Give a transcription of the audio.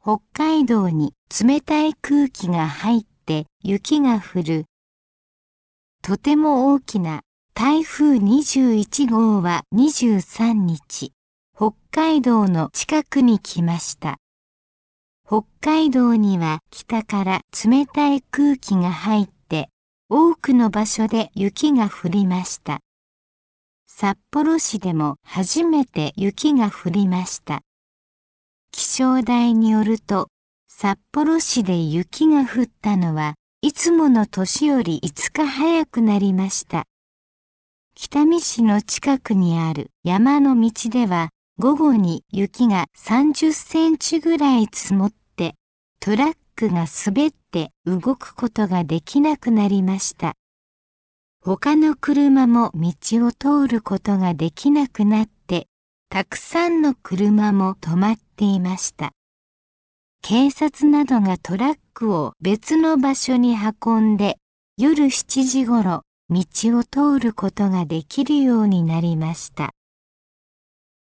北海道に冷たい空気が入って雪が降る。とても大きな台風21号は23日、北海道の近くに来ました。北海道には北から冷たい空気が入って多くの場所で雪が降りました。札幌市でも初めて雪が降りました。気象台によると、札幌市で雪が降ったのはいつもの年より5日早くなりました。北見市の近くにある山の道では午後に雪が30センチぐらい積もってトラックが滑って動くことができなくなりました。他の車も道を通ることができなくなってたくさんの車も止まっていました。警察などがトラックを別の場所に運んで夜7時ごろ道を通ることができるようになりました。